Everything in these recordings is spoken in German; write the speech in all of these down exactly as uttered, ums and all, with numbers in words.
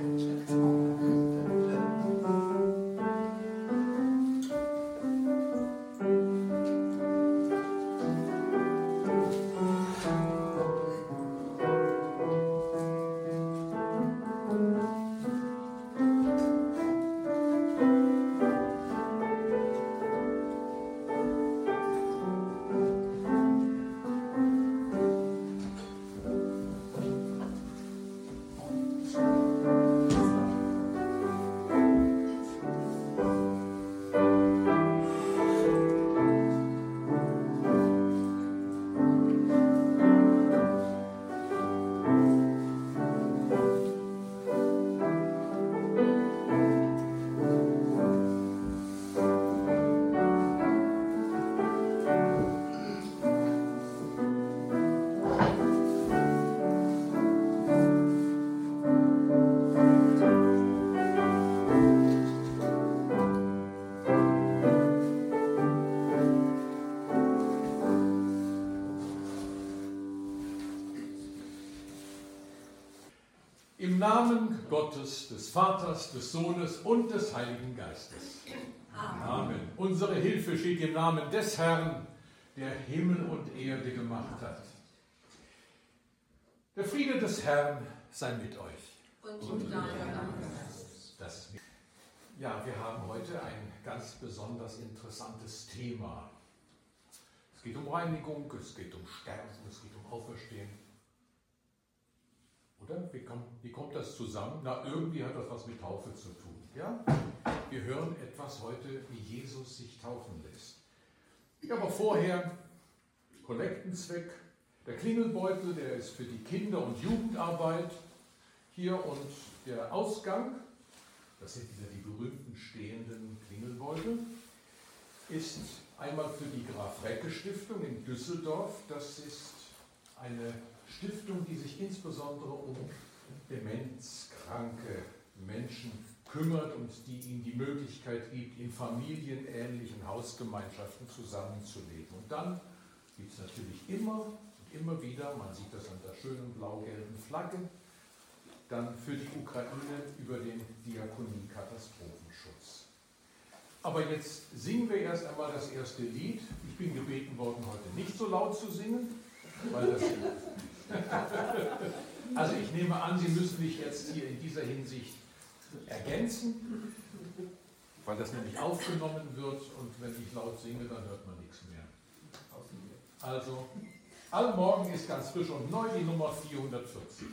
Im Namen Gottes, des Vaters, des Sohnes und des Heiligen Geistes. Amen. Amen. Unsere Hilfe steht im Namen des Herrn, der Himmel und Erde gemacht hat. Der Friede des Herrn sei mit euch. Und mit deinem Geist. Ja, wir haben heute ein ganz besonders interessantes Thema. Es geht um Reinigung, es geht um Sterben, es geht um Auferstehen. Oder? Wie kommt, wie kommt das zusammen? Na, irgendwie hat das was mit Taufe zu tun. Ja? Wir hören etwas heute, wie Jesus sich taufen lässt. Ja, aber vorher Kollektenzweck. Der Klingelbeutel, der ist für die Kinder- und Jugendarbeit hier, und der Ausgang, das sind wieder die berühmten stehenden Klingelbeutel, ist einmal für die Graf-Recke-Stiftung in Düsseldorf. Das ist eine Stiftung, die sich insbesondere um demenzkranke Menschen kümmert und die ihnen die Möglichkeit gibt, in familienähnlichen Hausgemeinschaften zusammenzuleben. Und dann gibt es natürlich immer und immer wieder, man sieht das an der schönen blau-gelben Flagge, dann für die Ukraine über den Diakonie-Katastrophenschutz. Aber jetzt singen wir erst einmal das erste Lied. Ich bin gebeten worden, heute nicht so laut zu singen, weil das also ich nehme an, Sie müssen mich jetzt hier in dieser Hinsicht ergänzen, weil das nämlich aufgenommen wird, und wenn ich laut singe, dann hört man nichts mehr. Also, Allmorgen ist ganz frisch und neu, die Nummer vierhundertvierzig.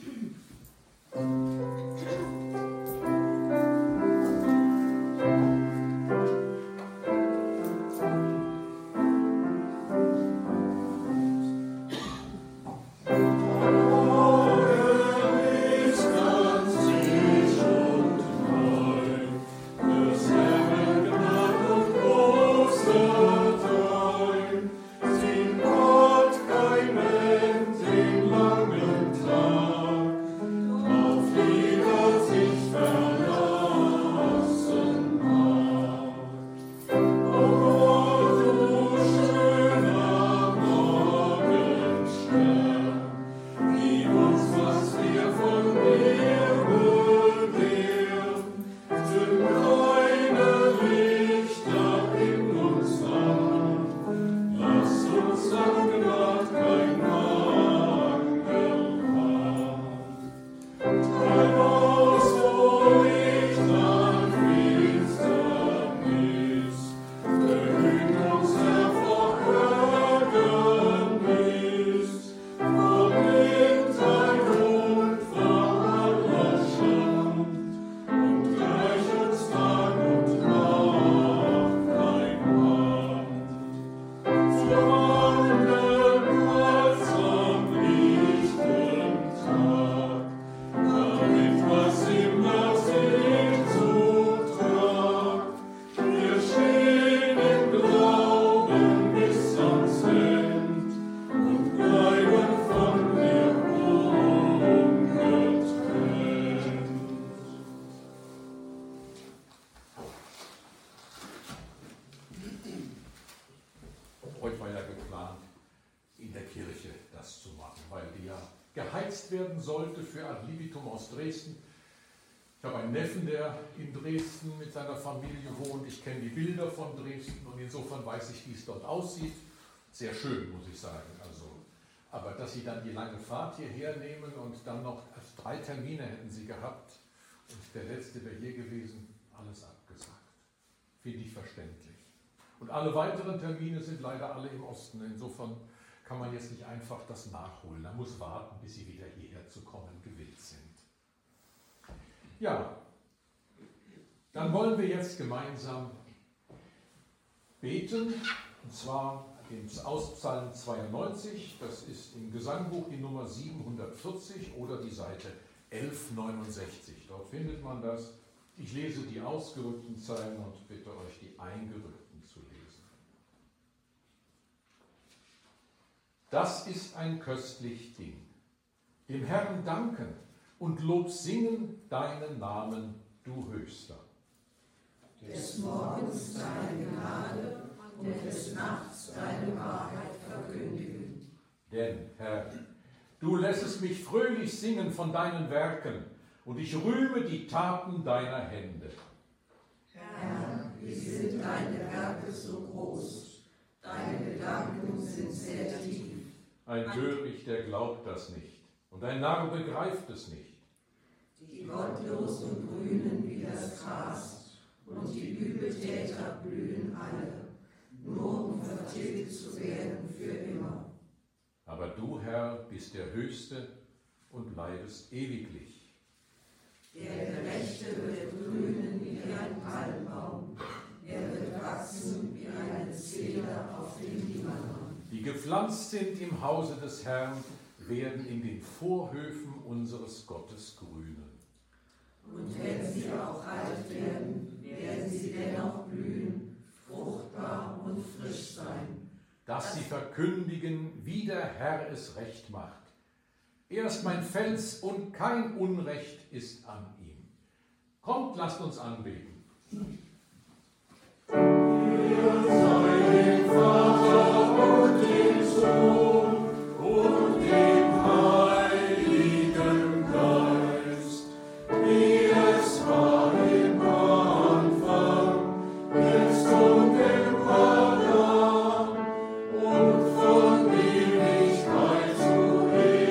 werden sollte für Ad Libitum aus Dresden. Ich habe einen Neffen, der in Dresden mit seiner Familie wohnt. Ich kenne die Bilder von Dresden und insofern weiß ich, wie es dort aussieht. Sehr schön, muss ich sagen. Also, aber dass Sie dann die lange Fahrt hierher nehmen und dann noch also drei Termine hätten Sie gehabt und der letzte wäre hier gewesen, alles abgesagt. Finde ich verständlich. Und alle weiteren Termine sind leider alle im Osten. Insofern kann man jetzt nicht einfach das nachholen. Man muss warten, bis Sie wieder hierher zu kommen gewillt sind. Ja, dann wollen wir jetzt gemeinsam beten, und zwar aus Psalm zweiundneunzig, das ist im Gesangbuch die Nummer siebenhundertvierzig oder die Seite elfhundertneunundsechzig. Dort findet man das. Ich lese die ausgerückten Zeilen und bitte euch die eingerückten zu lesen. Das ist ein köstlich Ding, dem Herrn danken und Lob singen deinen Namen, du Höchster. Des Morgens deine Gnade und des Nachts deine Wahrheit verkündigen. Denn, Herr, du lässest mich fröhlich singen von deinen Werken und ich rühme die Taten deiner Hände. Herr, wie sind deine Werke so groß, deine Gedanken sind sehr tief. Ein Törichter glaubt das nicht und ein Narr begreift es nicht. Die Gottlosen grünen wie das Gras und die Übeltäter blühen alle, nur um vertilgt zu werden für immer. Aber du, Herr, bist der Höchste und bleibest ewiglich. Der Gerechte wird grünen wie ein Palmbaum, er wird wachsen wie eine Zeder auf dem Libanon. Die gepflanzt sind im Hause des Herrn, werden in den Vorhöfen unseres Gottes grünen. Und wenn sie auch alt werden, werden sie dennoch blühen, fruchtbar und frisch sein. Dass sie verkündigen, wie der Herr es recht macht. Er ist mein Fels und kein Unrecht ist an ihm. Kommt, lasst uns anbeten. Wir sei dem Vater und dem Sohn und dem Heiligen Geist, wie es war im Anfang, jetzt und immer und von Ewigkeit zu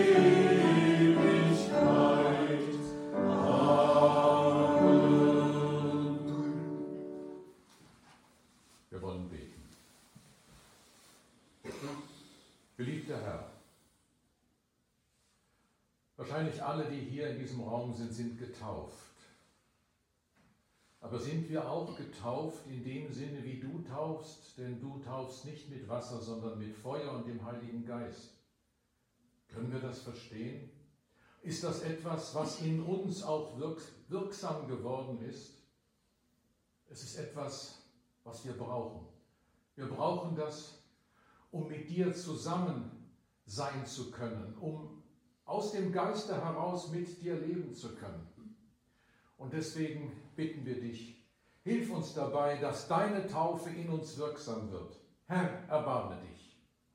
Ewigkeit. Amen. Wir wollen beten. Geliebter Herr, wahrscheinlich alle, die hier in diesem Raum sind, sind getauft. Aber sind wir auch getauft in dem Sinne, wie du taufst? Denn du taufst nicht mit Wasser, sondern mit Feuer und dem Heiligen Geist. Können wir das verstehen? Ist das etwas, was in uns auch wirksam geworden ist? Es ist etwas, was wir brauchen. Wir brauchen das, um mit dir zusammen sein zu können, um aus dem Geiste heraus mit dir leben zu können. Und deswegen bitten wir dich, hilf uns dabei, dass deine Taufe in uns wirksam wird. Herr, erbarme dich.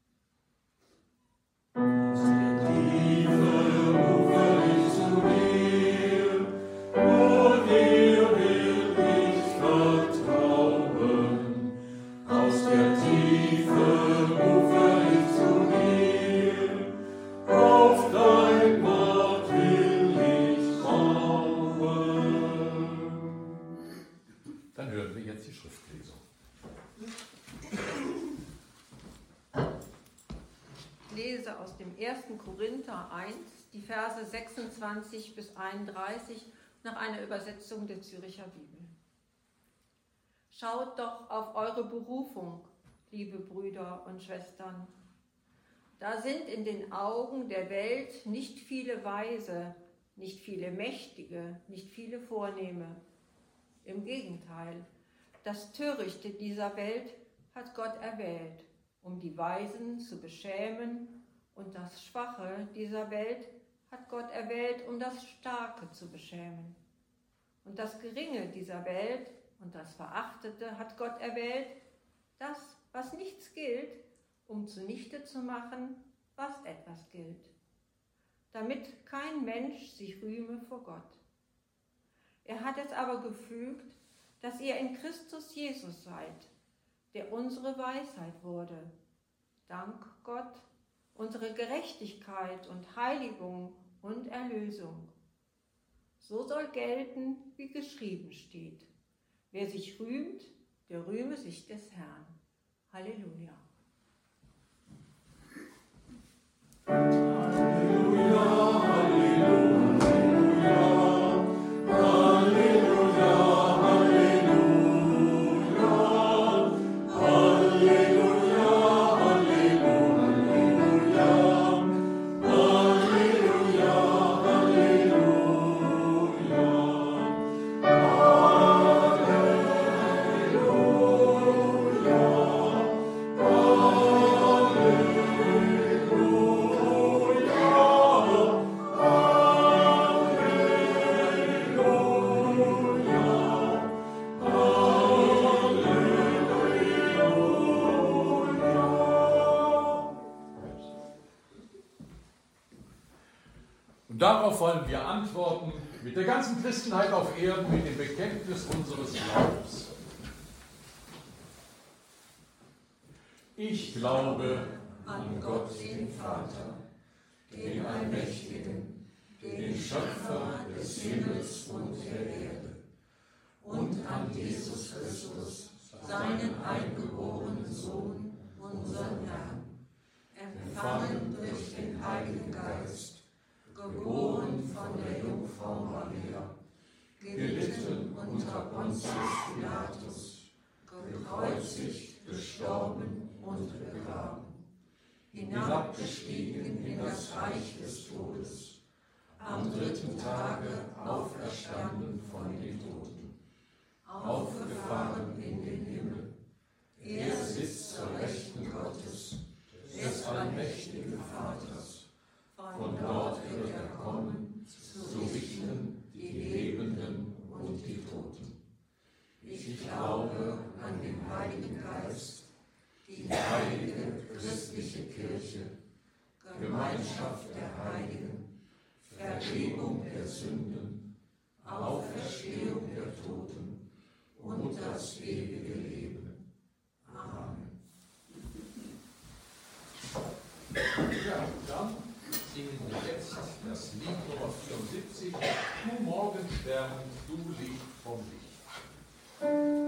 Aus der Tiefe rufe ich zu dir, und dir will ich vertrauen. Aus der Tiefe rufe ich zu dir, auf dein Wort will ich bauen. Dann hören wir jetzt die Schriftlesung. Ich lese aus dem ersten Korinther eins, die Verse sechsundzwanzig bis einunddreißig nach einer Übersetzung der Zürcher Bibel. Schaut doch auf eure Berufung, liebe Brüder und Schwestern. Da sind in den Augen der Welt nicht viele Weise, nicht viele Mächtige, nicht viele Vornehme. Im Gegenteil, das Törichte dieser Welt hat Gott erwählt, um die Weisen zu beschämen, und das Schwache dieser Welt hat Gott erwählt, um das Starke zu beschämen. Und das Geringe dieser Welt und das Verachtete hat Gott erwählt, das, was nichts gilt, um zunichte zu machen, was etwas gilt, damit kein Mensch sich rühme vor Gott. Er hat es aber gefügt, dass ihr in Christus Jesus seid, der unsere Weisheit wurde. Dank Gott, unsere Gerechtigkeit und Heiligung und Erlösung. So soll gelten, wie geschrieben steht. Wer sich rühmt, der rühme sich des Herrn. Halleluja. Und darauf wollen wir antworten mit der ganzen Christenheit auf Erden, mit dem Bekenntnis unseres Glaubens. Ich glaube an Gott, den Vater, den Allmächtigen, den Schöpfer des Himmels und der Erde, und an Jesus Christus, seinen eingeborenen Sohn, unseren Herrn, empfangen durch den Heiligen Geist, geboren von der Jungfrau Maria, gelitten unter Pontius Pilatus, gekreuzigt, gestorben und begraben, hinabgestiegen in das Reich des Todes, am dritten Tage auferstanden von den Toten, aufgefahren in den Himmel. Er sitzt zur Rechten Gottes, des allmächtigen Vaters. Von dort wird er kommen, zu richten die Lebenden und die Toten. Ich glaube an den Heiligen Geist, die heilige christliche Kirche, Gemeinschaft der Heiligen, Vergebung der Sünden, Auferstehung der Toten und das ewige Leben. Amen. Ja, dann singen wir jetzt das Lied Nummer vierundsiebzig, Du Morgenstern, du Licht vom Licht.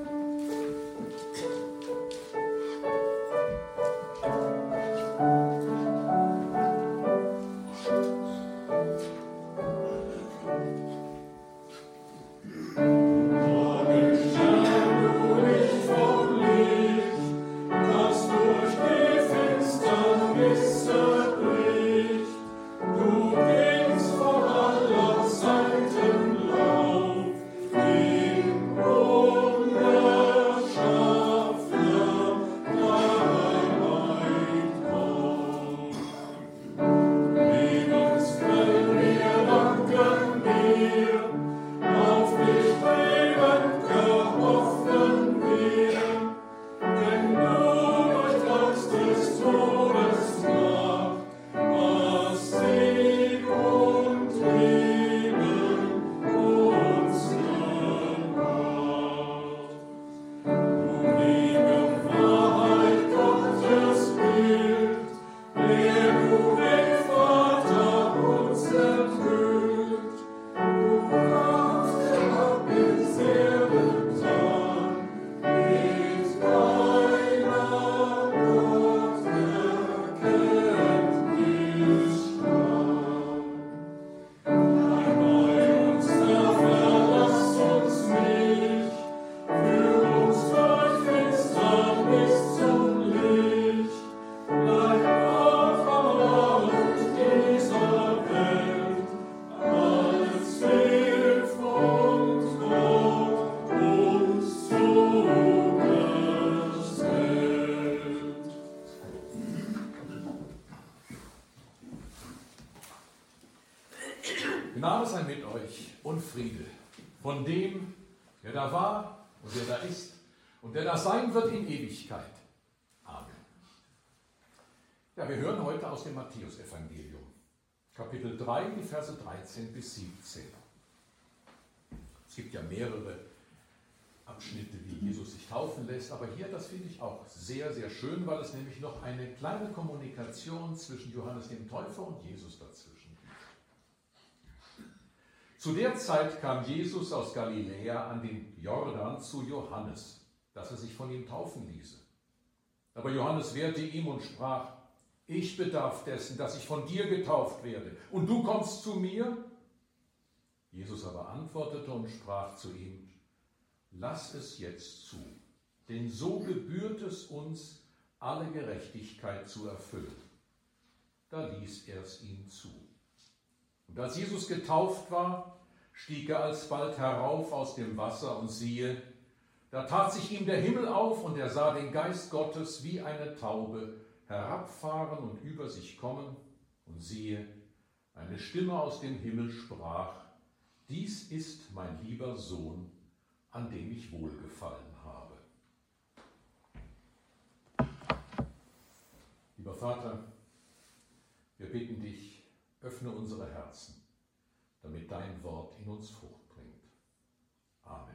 Gnade sei mit euch und Friede von dem, der da war und der da ist und der da sein wird in Ewigkeit. Amen. Ja, wir hören heute aus dem Matthäusevangelium, Kapitel drei, die Verse dreizehn bis siebzehn. Es gibt ja mehrere Abschnitte, wie Jesus sich taufen lässt, aber hier, das finde ich auch sehr, sehr schön, weil es nämlich noch eine kleine Kommunikation zwischen Johannes dem Täufer und Jesus dazwischen gibt. Zu der Zeit kam Jesus aus Galiläa an den Jordan zu Johannes, dass er sich von ihm taufen ließe. Aber Johannes wehrte ihm und sprach: Ich bedarf dessen, dass ich von dir getauft werde, und du kommst zu mir? Jesus aber antwortete und sprach zu ihm: Lass es jetzt zu, denn so gebührt es uns, alle Gerechtigkeit zu erfüllen. Da ließ er es ihm zu. Und als Jesus getauft war, stieg er alsbald herauf aus dem Wasser, und siehe, da tat sich ihm der Himmel auf, und er sah den Geist Gottes wie eine Taube herabfahren und über sich kommen, und siehe, eine Stimme aus dem Himmel sprach: Dies ist mein lieber Sohn, an dem ich wohlgefallen habe. Lieber Vater, wir bitten dich, öffne unsere Herzen, damit dein Wort in uns Frucht bringt. Amen.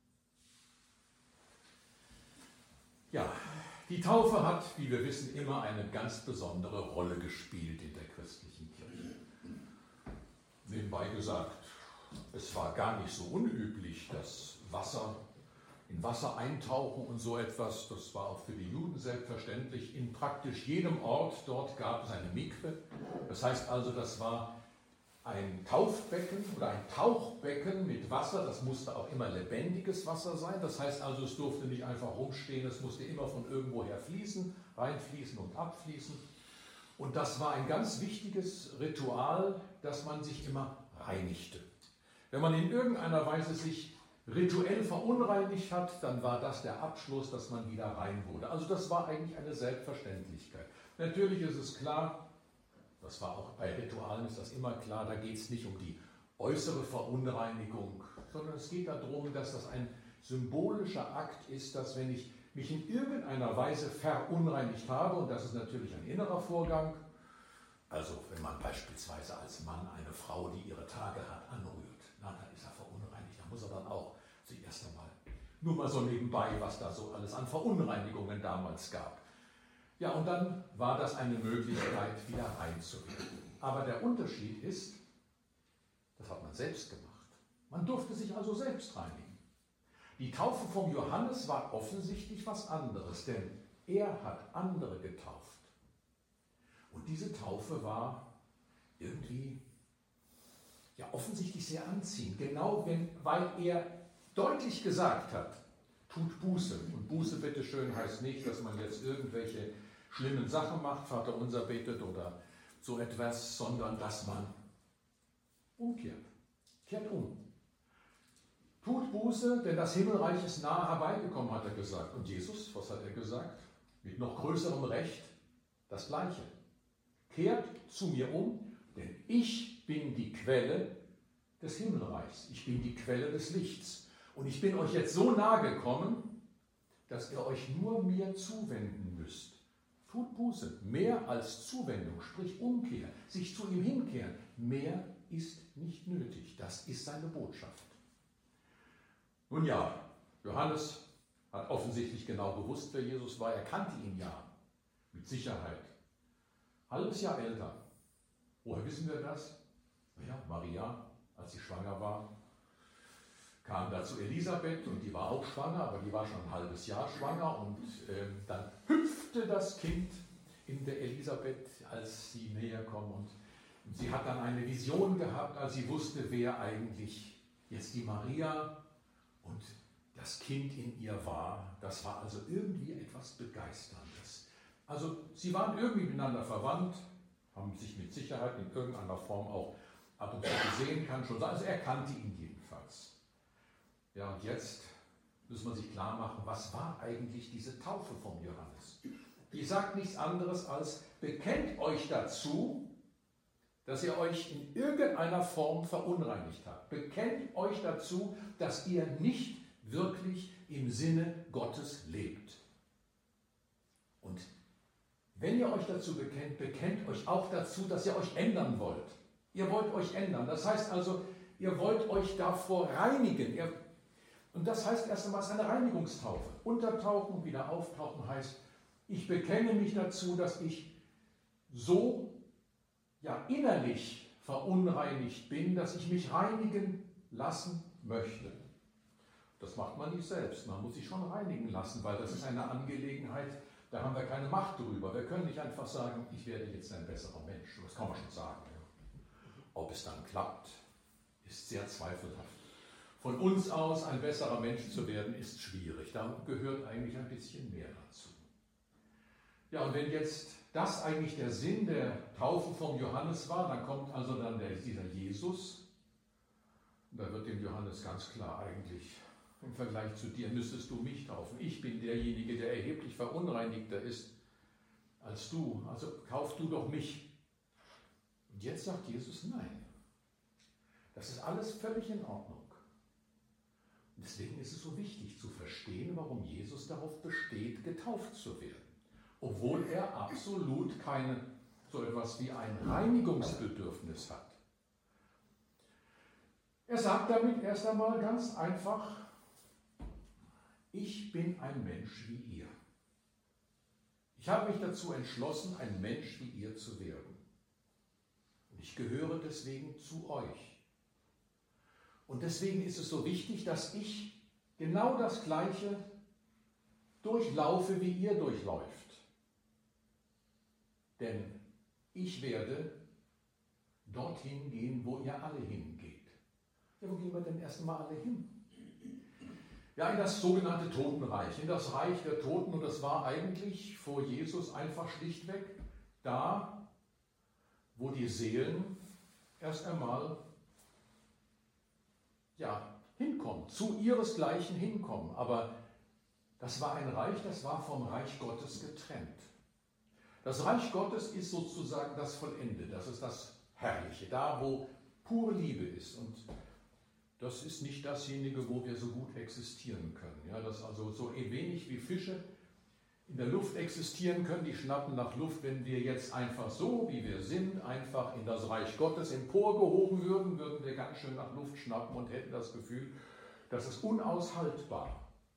Ja, die Taufe hat, wie wir wissen, immer eine ganz besondere Rolle gespielt in der christlichen Kirche. Nebenbei gesagt, es war gar nicht so unüblich, dass Wasser, in Wasser eintauchen und so etwas, das war auch für die Juden selbstverständlich. In praktisch jedem Ort dort gab es eine Mikwe. Das heißt also, das war ein Taufbecken oder ein Tauchbecken mit Wasser. Das musste auch immer lebendiges Wasser sein. Das heißt also, es durfte nicht einfach rumstehen, es musste immer von irgendwoher fließen, reinfließen und abfließen. Und das war ein ganz wichtiges Ritual, dass man sich immer reinigte. Wenn man in irgendeiner Weise sich rituell verunreinigt hat, dann war das der Abschluss, dass man wieder rein wurde. Also das war eigentlich eine Selbstverständlichkeit. Natürlich ist es klar, das war auch bei Ritualen ist das immer klar, da geht es nicht um die äußere Verunreinigung, sondern es geht darum, dass das ein symbolischer Akt ist, dass wenn ich mich in irgendeiner Weise verunreinigt habe, und das ist natürlich ein innerer Vorgang, also wenn man beispielsweise als Mann eine Frau, die ihre Tage hat, anrührt, na, dann ist er verunreinigt, da muss er dann auch zuerst einmal, nur mal so nebenbei, was da so alles an Verunreinigungen damals gab. Ja, und dann war das eine Möglichkeit, wieder reinzuwerden. Aber der Unterschied ist, das hat man selbst gemacht. Man durfte sich also selbst reinigen. Die Taufe vom Johannes war offensichtlich was anderes, denn er hat andere getauft. Und diese Taufe war irgendwie ja offensichtlich sehr anziehend, genau wenn, weil er deutlich gesagt hat, tut Buße. Und Buße, bitteschön, heißt nicht, dass man jetzt irgendwelche schlimmen Sachen macht, Vater unser betet oder so etwas, sondern dass man umkehrt. Kehrt um. Tut Buße, denn das Himmelreich ist nahe herbeigekommen, hat er gesagt. Und Jesus, was hat er gesagt? Mit noch größerem Recht das Gleiche. Kehrt zu mir um, denn ich bin die Quelle des Himmelreichs. Ich bin die Quelle des Lichts. Und ich bin euch jetzt so nahe gekommen, dass ihr euch nur mir zuwenden müsst. Tut Buße, mehr als Zuwendung, sprich Umkehr, sich zu ihm hinkehren. Mehr ist nicht nötig. Das ist seine Botschaft. Nun ja, Johannes hat offensichtlich genau gewusst, wer Jesus war. Er kannte ihn ja, mit Sicherheit. Halbes Jahr älter. Woher wissen wir das? Naja, Maria, als sie schwanger war, kam da zu Elisabeth und die war auch schwanger, aber die war schon ein halbes Jahr schwanger und äh, dann hüpfte das Kind in der Elisabeth, als sie näher kommen und, und sie hat dann eine Vision gehabt, als sie wusste, wer eigentlich jetzt die Maria und das Kind in ihr war. Das war also irgendwie etwas Begeisterndes. Also sie waren irgendwie miteinander verwandt, haben sich mit Sicherheit in irgendeiner Form auch ab und zu gesehen, kann schon sein, also er kannte ihn jedenfalls. Ja, und jetzt muss man sich klar machen, was war eigentlich diese Taufe vom Johannes? Die sagt nichts anderes als, bekennt euch dazu, dass ihr euch in irgendeiner Form verunreinigt habt. Bekennt euch dazu, dass ihr nicht wirklich im Sinne Gottes lebt. Und wenn ihr euch dazu bekennt, bekennt euch auch dazu, dass ihr euch ändern wollt. Ihr wollt euch ändern. Das heißt also, ihr wollt euch davor reinigen. Ihr, und das heißt erst einmal, es ist eine Reinigungstaufe. Untertauchen, wieder auftauchen heißt, ich bekenne mich dazu, dass ich so ja, innerlich verunreinigt bin, dass ich mich reinigen lassen möchte. Das macht man nicht selbst, man muss sich schon reinigen lassen, weil das ist eine Angelegenheit, da haben wir keine Macht drüber. Wir können nicht einfach sagen, ich werde jetzt ein besserer Mensch. Das kann man schon sagen. Ja. Ob es dann klappt, ist sehr zweifelhaft. Von uns aus ein besserer Mensch zu werden, ist schwierig. Da gehört eigentlich ein bisschen mehr dazu. Ja, und wenn jetzt das eigentlich der Sinn der Taufe vom Johannes war, dann kommt also dann der, dieser Jesus. Und da wird dem Johannes ganz klar eigentlich, im Vergleich zu dir müsstest du mich taufen. Ich bin derjenige, der erheblich verunreinigter ist als du. Also tauf du doch mich. Und jetzt sagt Jesus nein. Das ist alles völlig in Ordnung. Und deswegen ist es so wichtig zu verstehen, warum Jesus darauf besteht, getauft zu werden. Obwohl er absolut keine, so etwas wie ein Reinigungsbedürfnis hat. Er sagt damit erst einmal ganz einfach, ich bin ein Mensch wie ihr. Ich habe mich dazu entschlossen, ein Mensch wie ihr zu werden. Und ich gehöre deswegen zu euch. Und deswegen ist es so wichtig, dass ich genau das Gleiche durchlaufe, wie ihr durchläuft. Denn ich werde dorthin gehen, wo ihr alle hingeht. Ja, wo gehen wir denn erst einmal alle hin? Ja, in das sogenannte Totenreich, in das Reich der Toten. Und das war eigentlich vor Jesus einfach schlichtweg da, wo die Seelen erst einmal ja, hinkommen, zu ihresgleichen hinkommen. Aber das war ein Reich, das war vom Reich Gottes getrennt. Das Reich Gottes ist sozusagen das Vollende, das ist das Herrliche, da wo pure Liebe ist. Und das ist nicht dasjenige, wo wir so gut existieren können. Ja, dass also so wenig wie Fische in der Luft existieren können, die schnappen nach Luft. Wenn wir jetzt einfach so, wie wir sind, einfach in das Reich Gottes emporgehoben würden, würden wir ganz schön nach Luft schnappen und hätten das Gefühl, das ist unaushaltbar.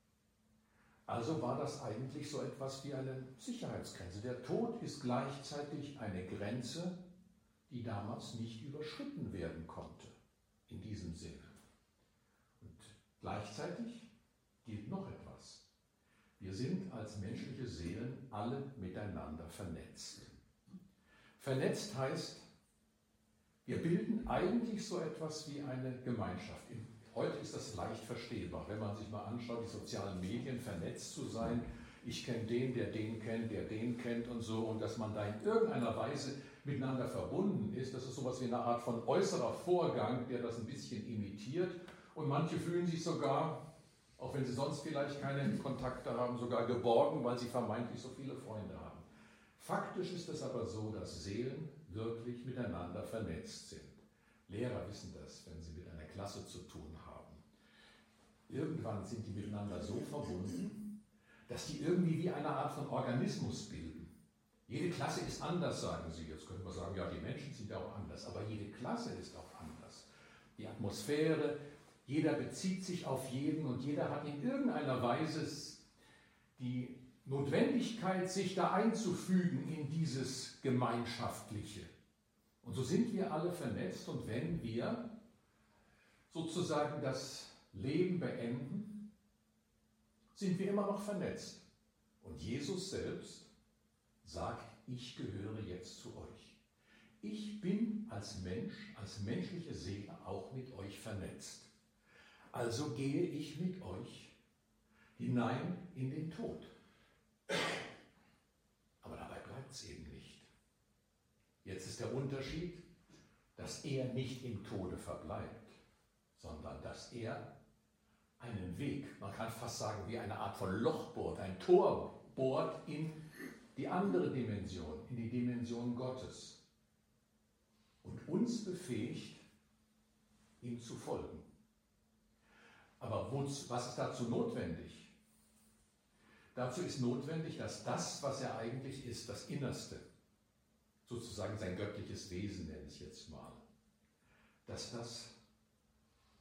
Also war das eigentlich so etwas wie eine Sicherheitsgrenze. Der Tod ist gleichzeitig eine Grenze, die damals nicht überschritten werden konnte, in diesem Sinne. Und gleichzeitig gilt noch etwas. Wir sind als menschliche Seelen alle miteinander vernetzt. Vernetzt heißt, wir bilden eigentlich so etwas wie eine Gemeinschaft. Heute ist das leicht verstehbar, wenn man sich mal anschaut, die sozialen Medien, vernetzt zu sein. Ich kenne den, der den kennt, der den kennt und so. Und dass man da in irgendeiner Weise miteinander verbunden ist, das ist sowas wie eine Art von äußerer Vorgang, der das ein bisschen imitiert. Und manche fühlen sich sogar, auch wenn sie sonst vielleicht keine Kontakte haben, sogar geborgen, weil sie vermeintlich so viele Freunde haben. Faktisch ist es aber so, dass Seelen wirklich miteinander vernetzt sind. Lehrer wissen das, wenn sie mit einer Klasse zu tun haben. Irgendwann sind die miteinander so verbunden, dass die irgendwie wie eine Art von Organismus bilden. Jede Klasse ist anders, sagen sie. Jetzt könnte man sagen, ja, die Menschen sind ja auch anders, aber jede Klasse ist auch anders. Die Atmosphäre, jeder bezieht sich auf jeden und jeder hat in irgendeiner Weise die Notwendigkeit, sich da einzufügen in dieses Gemeinschaftliche. Und so sind wir alle vernetzt und wenn wir sozusagen das Leben beenden, sind wir immer noch vernetzt. Und Jesus selbst sagt, ich gehöre jetzt zu euch. Ich bin als Mensch, als menschliche Seele auch mit euch vernetzt. Also gehe ich mit euch hinein in den Tod. Aber dabei bleibt es eben nicht. Jetzt ist der Unterschied, dass er nicht im Tode verbleibt, sondern dass er einen Weg, man kann fast sagen wie eine Art von Loch bohrt, ein Tor bohrt in die andere Dimension, in die Dimension Gottes und uns befähigt, ihm zu folgen. Aber was ist dazu notwendig? Dazu ist notwendig, dass das, was er eigentlich ist, das Innerste, sozusagen sein göttliches Wesen, nenne ich jetzt mal, dass das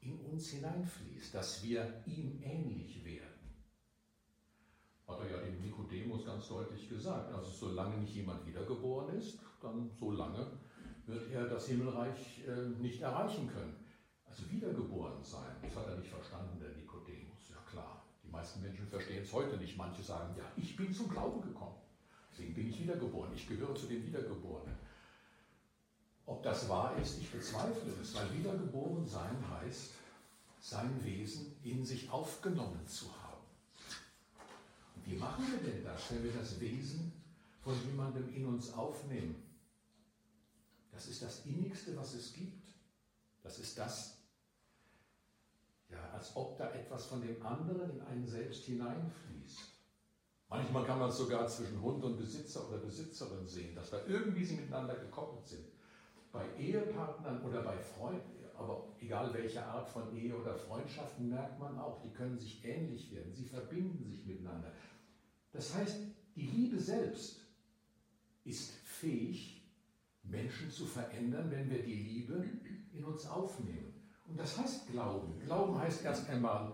in uns hineinfließt, dass wir ihm ähnlich werden. Hat er ja dem Nikodemus ganz deutlich gesagt. Also solange nicht jemand wiedergeboren ist, dann solange wird er das Himmelreich äh, nicht erreichen können. Also wiedergeboren sein, das hat er nicht verstanden, der Nikodemus. Ja klar, die meisten Menschen verstehen es heute nicht. Manche sagen, ja, ich bin zum Glauben gekommen, deswegen bin ich wiedergeboren, ich gehöre zu den Wiedergeborenen. Ob das wahr ist, ich bezweifle es, weil wiedergeboren sein heißt, sein Wesen in sich aufgenommen zu haben. Und wie machen wir denn das, wenn wir das Wesen von jemandem in uns aufnehmen? Das ist das Innigste, was es gibt. Das ist das, ja, als ob da etwas von dem anderen in einen selbst hineinfließt. Manchmal kann man es sogar zwischen Hund und Besitzer oder Besitzerin sehen, dass da irgendwie sie miteinander gekoppelt sind. Bei Ehepartnern oder bei Freunden, aber egal welche Art von Ehe oder Freundschaften, merkt man auch, die können sich ähnlich werden, sie verbinden sich miteinander. Das heißt, die Liebe selbst ist fähig, Menschen zu verändern, wenn wir die Liebe in uns aufnehmen. Und das heißt Glauben. Glauben heißt erst einmal,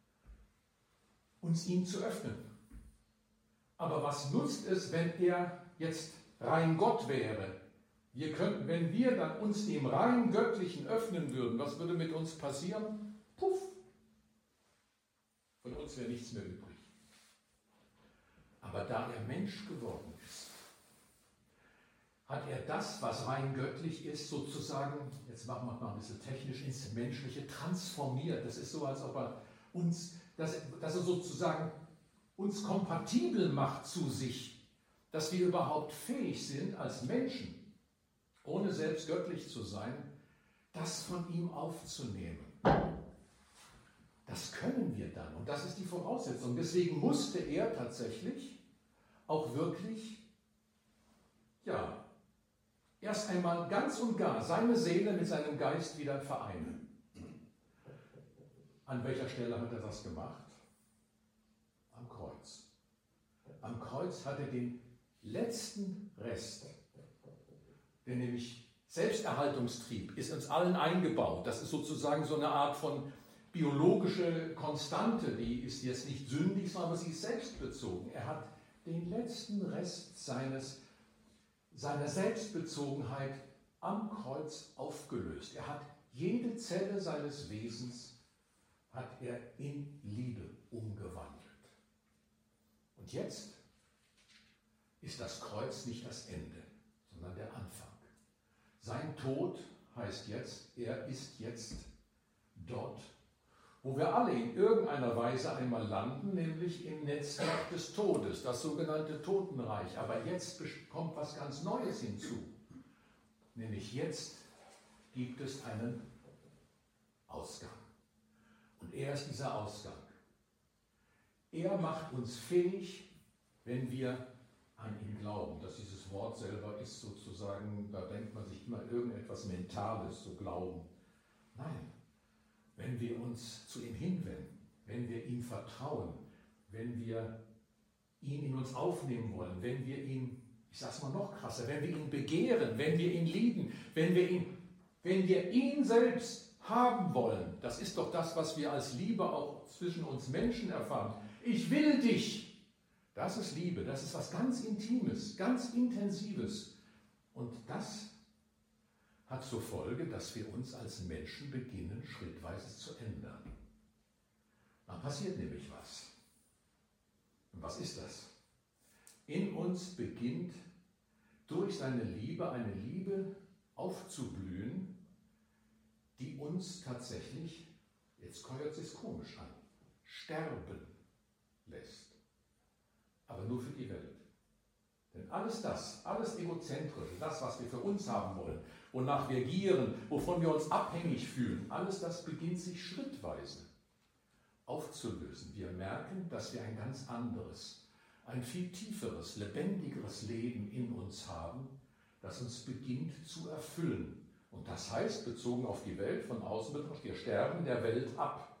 uns ihm zu öffnen. Aber was nutzt es, wenn er jetzt rein Gott wäre? Wir könnten, wenn wir dann uns dem rein Göttlichen öffnen würden, was würde mit uns passieren? Puff! Von uns wäre nichts mehr übrig. Aber da er Mensch geworden ist, hat er das, was rein göttlich ist, sozusagen, jetzt machen wir mal ein bisschen technisch, ins Menschliche transformiert. Das ist so, als ob er uns, dass, dass er sozusagen uns kompatibel macht zu sich, dass wir überhaupt fähig sind, als Menschen, ohne selbst göttlich zu sein, das von ihm aufzunehmen. Das können wir dann und das ist die Voraussetzung. Deswegen musste er tatsächlich auch wirklich, ja, erst einmal ganz und gar seine Seele mit seinem Geist wieder vereinen. An welcher Stelle hat er das gemacht? Am Kreuz. Am Kreuz hat er den letzten Rest, der nämlich Selbsterhaltungstrieb ist uns allen eingebaut. Das ist sozusagen so eine Art von biologische Konstante, die ist jetzt nicht sündig, sondern sie ist selbstbezogen. Er hat den letzten Rest seines, seiner Selbstbezogenheit am Kreuz aufgelöst. Er hat jede Zelle seines Wesens hat er in Liebe umgewandelt. Und jetzt ist das Kreuz nicht das Ende, sondern der Anfang. Sein Tod heißt jetzt, er ist jetzt dort, wo wir alle in irgendeiner Weise einmal landen, nämlich im Netzwerk des Todes, das sogenannte Totenreich. Aber jetzt kommt was ganz Neues hinzu, nämlich jetzt gibt es einen Ausgang. Und er ist dieser Ausgang. Er macht uns fähig, wenn wir an ihn glauben. Dass dieses Wort selber ist sozusagen, da denkt man sich immer irgendetwas Mentales, so Glauben. Nein, wenn wir uns zu ihm hinwenden, wenn wir ihm vertrauen, wenn wir ihn in uns aufnehmen wollen, wenn wir ihn, ich sag's mal noch krasser, wenn wir ihn begehren, wenn wir ihn lieben, wenn wir ihn, wenn wir ihn selbst haben wollen, das ist doch das, was wir als Liebe auch zwischen uns Menschen erfahren. Ich will dich. Das ist Liebe, das ist was ganz Intimes, ganz Intensives. Und das hat zur Folge, dass wir uns als Menschen beginnen, schrittweise zu ändern. Dann passiert nämlich was. Und was ist das? In uns beginnt durch seine Liebe eine Liebe aufzublühen, die uns tatsächlich, jetzt hört es sich komisch an, sterben lässt. Aber nur für die Welt. Denn alles das, alles Egozentrische, das, was wir für uns haben wollen, wonach wir gieren, wovon wir uns abhängig fühlen, alles das beginnt sich schrittweise aufzulösen. Wir merken, dass wir ein ganz anderes, ein viel tieferes, lebendigeres Leben in uns haben, das uns beginnt zu erfüllen. Und das heißt, bezogen auf die Welt, von außen betrachtet, wir sterben der Welt ab.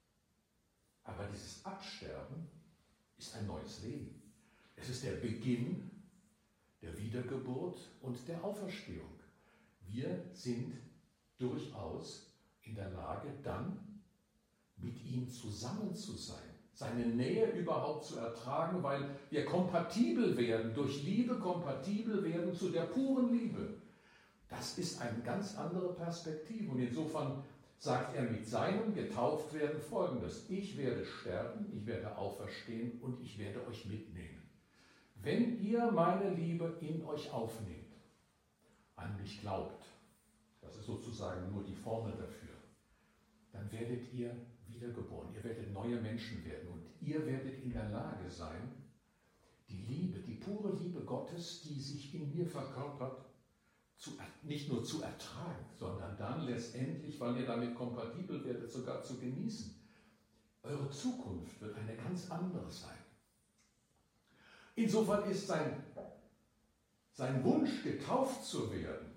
Aber dieses Absterben ist ein neues Leben. Es ist der Beginn der Wiedergeburt und der Auferstehung. Wir sind durchaus in der Lage, dann mit ihm zusammen zu sein, seine Nähe überhaupt zu ertragen, weil wir kompatibel werden, durch Liebe kompatibel werden zu der puren Liebe. Das ist eine ganz andere Perspektive. Und insofern sagt er mit seinem Getauftwerden Folgendes: Ich werde sterben, ich werde auferstehen und ich werde euch mitnehmen. Wenn ihr meine Liebe in euch aufnehmt, an mich glaubt, das ist sozusagen nur die Formel dafür, dann werdet ihr wiedergeboren, ihr werdet neue Menschen werden und ihr werdet in der Lage sein, die Liebe, die pure Liebe Gottes, die sich in mir verkörpert, zu, nicht nur zu ertragen, sondern dann letztendlich, weil ihr damit kompatibel werdet, sogar zu genießen. Eure Zukunft wird eine ganz andere sein. Insofern ist sein, sein Wunsch, getauft zu werden,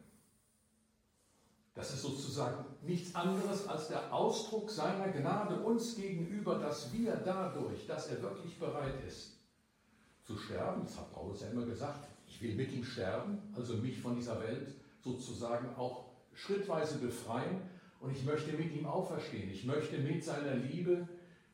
das ist sozusagen nichts anderes als der Ausdruck seiner Gnade uns gegenüber, dass wir dadurch, dass er wirklich bereit ist, zu sterben, das hat Paulus ja immer gesagt, ich will mit ihm sterben, also mich von dieser Welt sozusagen auch schrittweise befreien und ich möchte mit ihm auferstehen. Ich möchte mit seiner Liebe,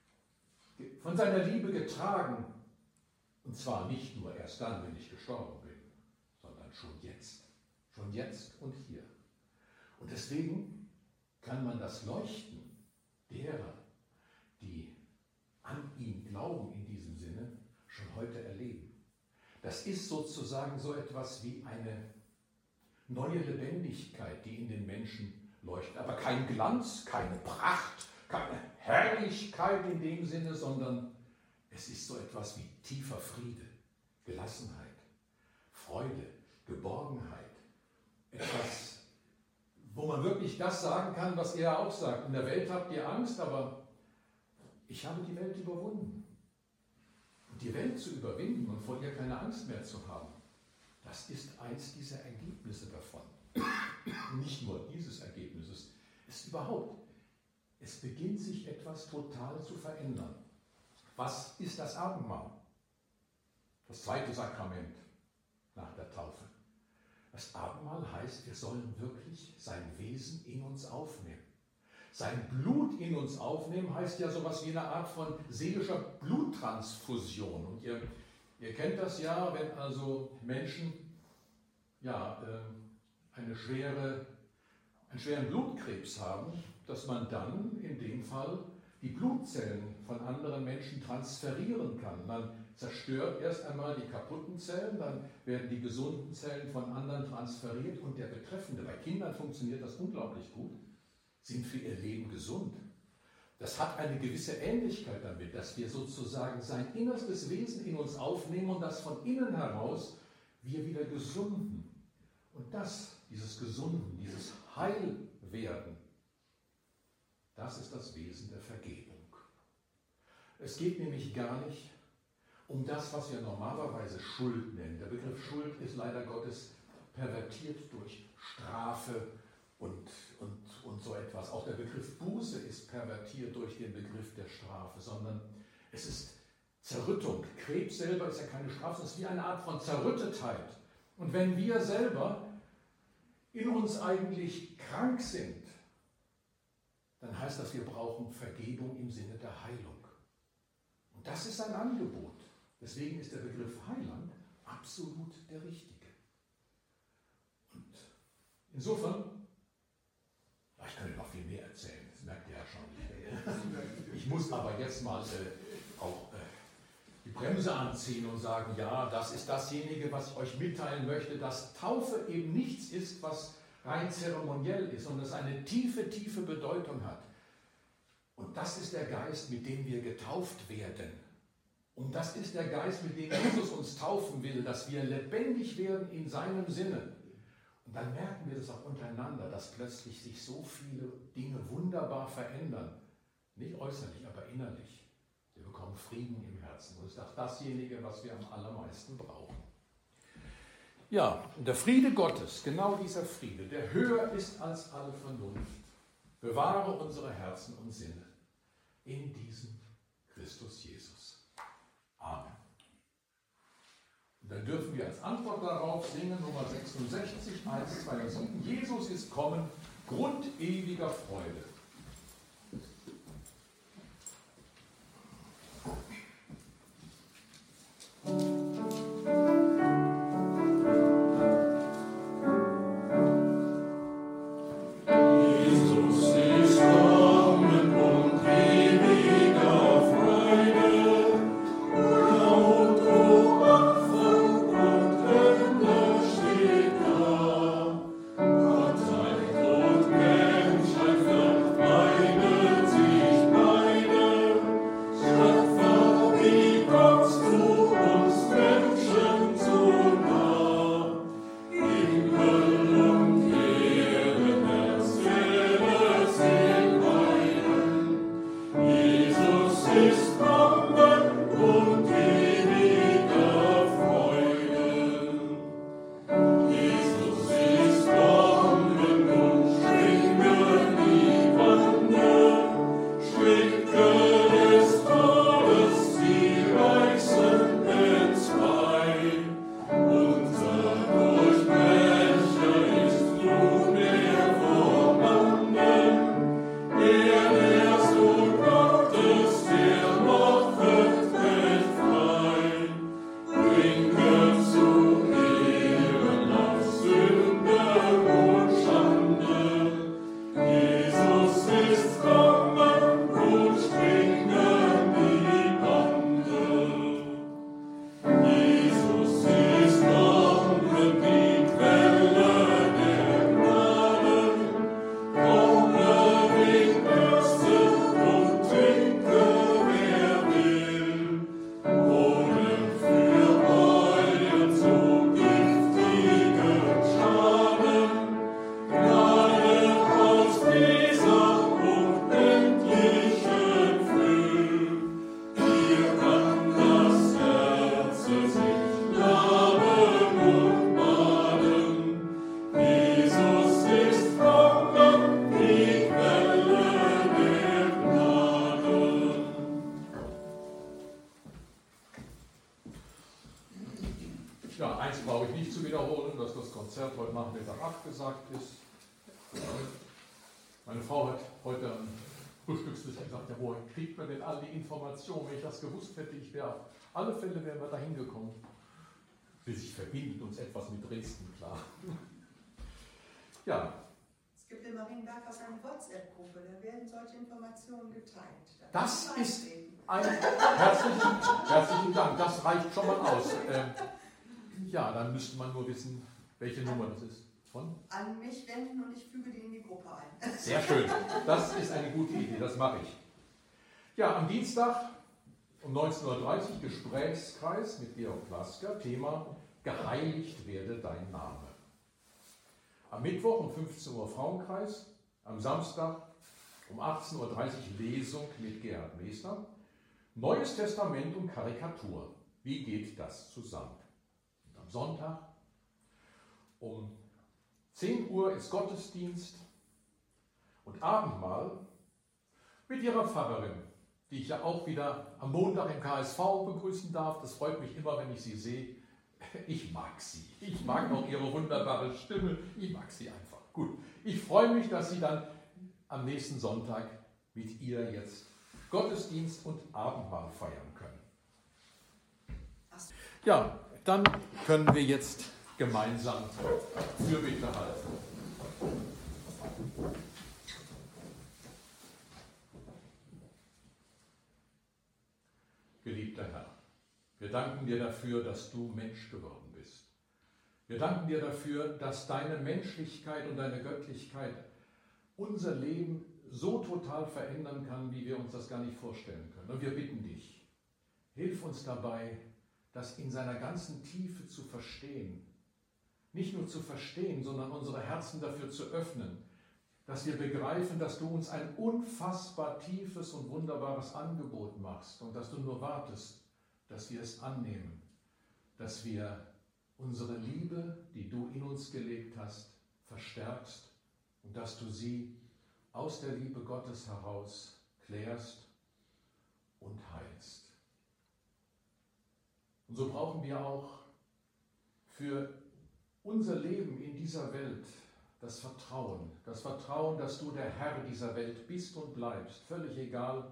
von seiner Liebe getragen, und zwar nicht nur erst dann, wenn ich gestorben bin, sondern schon jetzt, schon jetzt und hier. Und deswegen kann man das Leuchten derer, die an ihn glauben in diesem Sinne, schon heute erleben. Das ist sozusagen so etwas wie eine neue Lebendigkeit, die in den Menschen leuchtet. Aber kein Glanz, keine Pracht, keine Herrlichkeit in dem Sinne, sondern es ist so etwas wie tiefer Friede, Gelassenheit, Freude, Geborgenheit. Etwas, wo man wirklich das sagen kann, was er auch sagt. In der Welt habt ihr Angst, aber ich habe die Welt überwunden. Und die Welt zu überwinden und vor ihr keine Angst mehr zu haben, das ist eins dieser Ergebnisse davon. Nicht nur dieses Ergebnisses, es ist überhaupt. Es beginnt sich etwas total zu verändern. Was ist das Abendmahl? Das zweite Sakrament nach der Taufe. Das Abendmahl heißt, wir sollen wirklich sein Wesen in uns aufnehmen. Sein Blut in uns aufnehmen heißt ja sowas wie eine Art von seelischer Bluttransfusion. Und ihr, ihr kennt das ja, wenn also Menschen ja, äh, eine schwere, einen schweren Blutkrebs haben, dass man dann in dem Fall die Blutzellen von anderen Menschen transferieren kann. Man zerstört erst einmal die kaputten Zellen, dann werden die gesunden Zellen von anderen transferiert und der Betreffende, bei Kindern funktioniert das unglaublich gut, sind für ihr Leben gesund. Das hat eine gewisse Ähnlichkeit damit, dass wir sozusagen sein innerstes Wesen in uns aufnehmen und dass von innen heraus wir wieder gesunden. Und das, dieses Gesunden, dieses Heilwerden, das ist das Wesen der Vergebung. Es geht nämlich gar nicht um das, was wir normalerweise Schuld nennen. Der Begriff Schuld ist leider Gottes pervertiert durch Strafe und, und, und so etwas. Auch der Begriff Buße ist pervertiert durch den Begriff der Strafe, sondern es ist Zerrüttung. Krebs selber ist ja keine Strafe, es ist wie eine Art von Zerrüttetheit. Und wenn wir selber in uns eigentlich krank sind, dann heißt das, wir brauchen Vergebung im Sinne der Heilung. Und das ist ein Angebot. Deswegen ist der Begriff Heiland absolut der richtige. Und insofern, ich könnte noch viel mehr erzählen, das merkt ihr ja schon. Ich muss aber jetzt mal äh, auch äh, die Bremse anziehen und sagen, ja, das ist dasjenige, was ich euch mitteilen möchte, dass Taufe eben nichts ist, was rein zeremoniell ist, sondern es eine tiefe, tiefe Bedeutung hat. Und das ist der Geist, mit dem wir getauft werden. Und das ist der Geist, mit dem Jesus uns taufen will, dass wir lebendig werden in seinem Sinne. Und dann merken wir das auch untereinander, dass plötzlich sich so viele Dinge wunderbar verändern. Nicht äußerlich, aber innerlich. Wir bekommen Frieden im Herzen. Und das ist auch dasjenige, was wir am allermeisten brauchen. Ja, und der Friede Gottes, genau dieser Friede, der höher ist als alle Vernunft, bewahre unsere Herzen und Sinne in diesem Christus Jesus. Amen. Und dann dürfen wir als Antwort darauf singen, Nummer sechsundsechzig, eins, zwei und sieben. Jesus ist kommen, Grund ewiger Freude. Ja, eins brauche ich nicht zu wiederholen, dass das Konzert heute Nachmittag abgesagt ist. Meine Frau hat heute am Frühstückstisch gesagt, ja, woher kriegt man denn all die Informationen? Wenn ich das gewusst hätte, ich wäre auf alle Fälle wären wir da hingekommen. Schließlich verbindet uns etwas mit Dresden, klar. Ja. Es gibt in Marienberg auch eine WhatsApp-Gruppe, da werden solche Informationen geteilt. Da das ist ein herzlichen, herzlichen Dank, das reicht schon mal aus. Ähm, ja, dann müsste man nur wissen, welche Nummer das ist. Von? An mich wenden und ich füge die in die Gruppe ein. Sehr schön, das ist eine gute Idee, das mache ich. Ja, am Dienstag um neunzehn Uhr dreißig Gesprächskreis mit Georg Lasker, Thema Geheiligt werde dein Name. Am Mittwoch um fünfzehn Uhr Frauenkreis, am Samstag um achtzehn Uhr dreißig Lesung mit Gerhard Meester, Neues Testament und Karikatur. Wie geht das zusammen? Und am Sonntag um zehn Uhr ist Gottesdienst und Abendmahl mit ihrer Pfarrerin, die ich ja auch wieder am Montag im K S V begrüßen darf. Das freut mich immer, wenn ich sie sehe. Ich mag sie. Ich mag auch ihre wunderbare Stimme. Ich mag sie einfach. Gut. Ich freue mich, dass Sie dann am nächsten Sonntag mit ihr jetzt Gottesdienst und Abendmahl feiern können. Ja, dann können wir jetzt gemeinsam Fürbitte halten. Geliebter Herr, wir danken dir dafür, dass du Mensch geworden bist. Wir danken dir dafür, dass deine Menschlichkeit und deine Göttlichkeit unser Leben so total verändern kann, wie wir uns das gar nicht vorstellen können. Und wir bitten dich, hilf uns dabei, das in seiner ganzen Tiefe zu verstehen. Nicht nur zu verstehen, sondern unsere Herzen dafür zu öffnen, dass wir begreifen, dass du uns ein unfassbar tiefes und wunderbares Angebot machst und dass du nur wartest, dass wir es annehmen, dass wir unsere Liebe, die du in uns gelegt hast, verstärkst und dass du sie aus der Liebe Gottes heraus klärst und heilst. Und so brauchen wir auch für unser Leben in dieser Welt das Vertrauen, das Vertrauen, dass du der Herr dieser Welt bist und bleibst, völlig egal,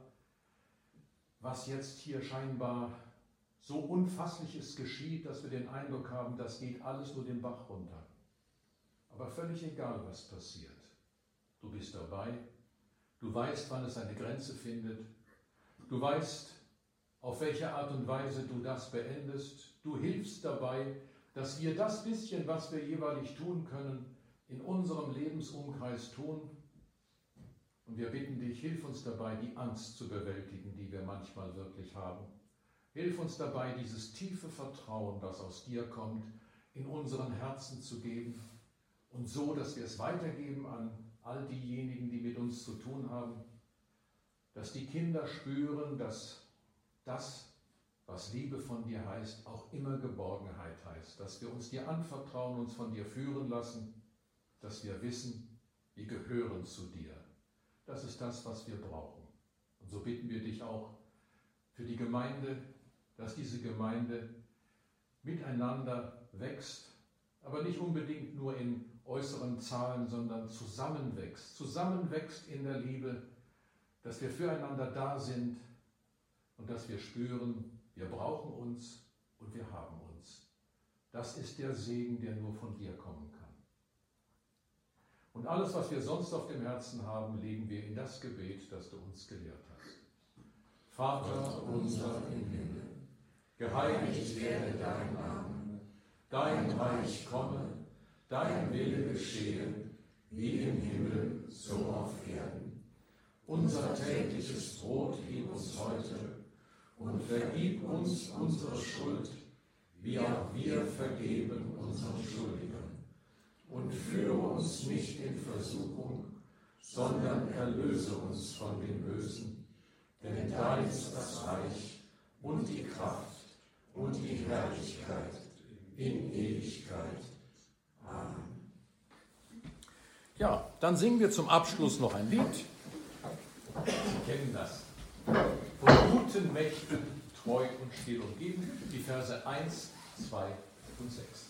was jetzt hier scheinbar so Unfassliches geschieht, dass wir den Eindruck haben, das geht alles nur den Bach runter. Aber völlig egal, was passiert. Du bist dabei, du weißt, wann es eine Grenze findet, du weißt, auf welche Art und Weise du das beendest, du hilfst dabei, dass wir das bisschen, was wir jeweilig tun können, in unserem Lebensumkreis tun. Und wir bitten dich, hilf uns dabei, die Angst zu bewältigen, die wir manchmal wirklich haben. Hilf uns dabei, dieses tiefe Vertrauen, das aus dir kommt, in unseren Herzen zu geben und so, dass wir es weitergeben an all diejenigen, die mit uns zu tun haben, dass die Kinder spüren, dass das, was Liebe von dir heißt, auch immer Geborgenheit heißt, dass wir uns dir anvertrauen, uns von dir führen lassen, dass wir wissen, wir gehören zu dir. Das ist das, was wir brauchen. Und so bitten wir dich auch für die Gemeinde, dass diese Gemeinde miteinander wächst, aber nicht unbedingt nur in äußeren Zahlen, sondern zusammenwächst, zusammenwächst in der Liebe, dass wir füreinander da sind und dass wir spüren, wir brauchen uns und wir haben uns. Das ist der Segen, der nur von dir kommen kann. Und alles, was wir sonst auf dem Herzen haben, legen wir in das Gebet, das du uns gelehrt hast. Vater unser im Himmel, geheiligt werde dein Name, dein Reich komme, dein Wille geschehe, wie im Himmel, so auf Erden. Unser tägliches Brot gib uns heute und vergib uns unsere Schuld, wie auch wir vergeben unseren Schuldigern. Und führe uns nicht in Versuchung, sondern erlöse uns von dem Bösen. Denn dein ist das Reich und die Kraft und die Herrlichkeit in Ewigkeit. Amen. Ja, dann singen wir zum Abschluss noch ein Lied. Sie kennen das. Von guten Mächten, treu und still und geben. Die Verse eins, zwei und und sechs.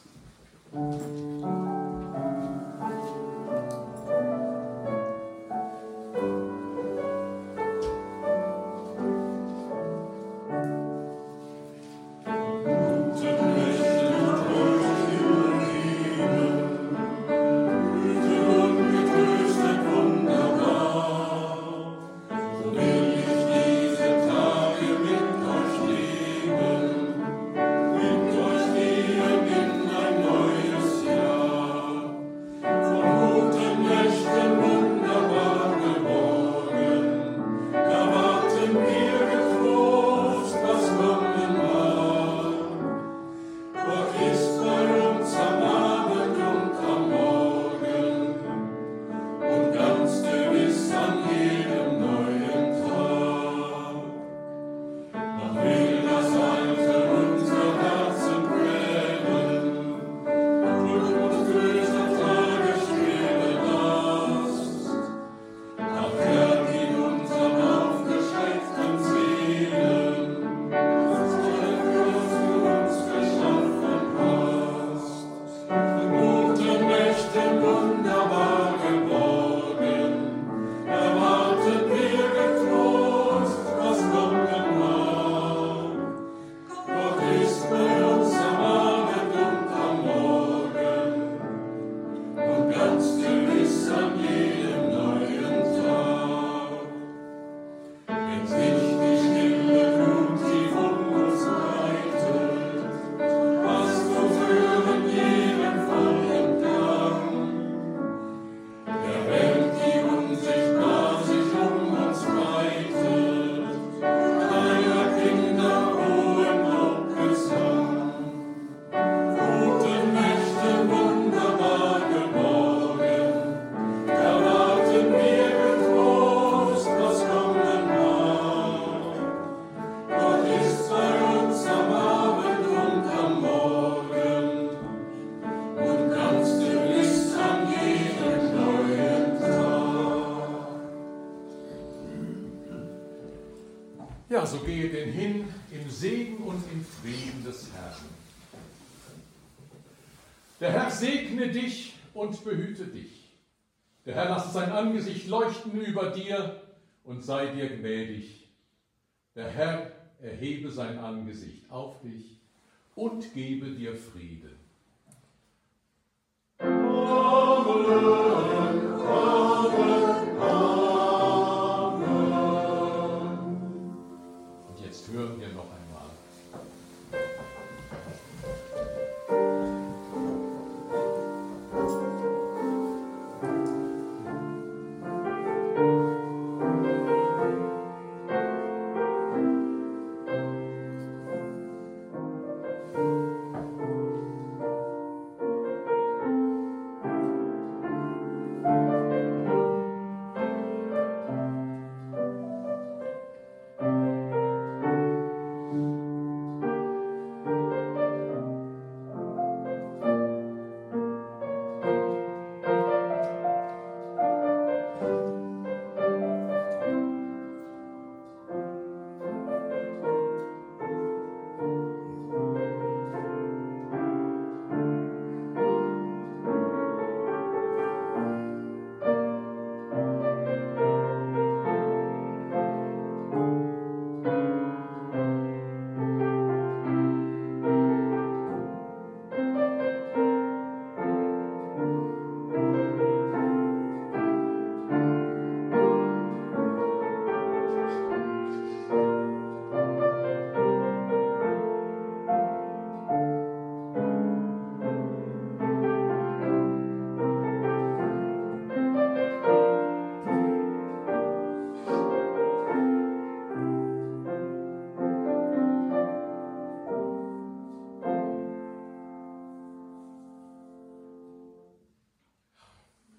Ja, so gehe denn hin im Segen und im Frieden des Herrn. Der Herr segne dich und behüte dich. Der Herr lasse sein Angesicht leuchten über dir und sei dir gnädig. Der Herr erhebe sein Angesicht auf dich und gebe dir Frieden. Amen, Amen, Amen. Und jetzt hören wir noch einmal.